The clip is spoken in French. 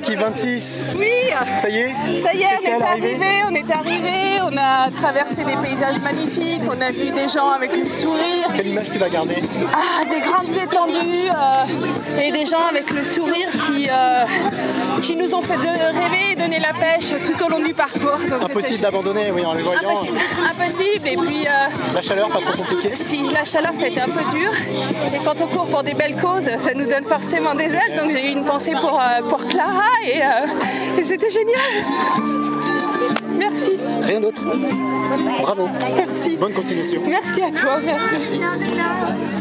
l'équipe 26. Oui. Ça y est, on est arrivé, on a traversé des paysages magnifiques, on a vu des gens avec le sourire. Quelle image tu vas garder? Des grandes étendues et des gens avec le sourire qui nous ont fait rêver et donner la pêche tout au long du parcours. Donc impossible d'abandonner, oui, en les voyant. Impossible. Et puis la chaleur, pas trop compliquée? Si, la chaleur, ça a été un peu dur. Et quand on court pour des belles causes, ça nous donne forcément des ailes. Donc j'ai eu une pensée pour Clara et c'était génial. Merci. Rien d'autre. Bravo. Merci. Bonne continuation. Merci à toi. Merci.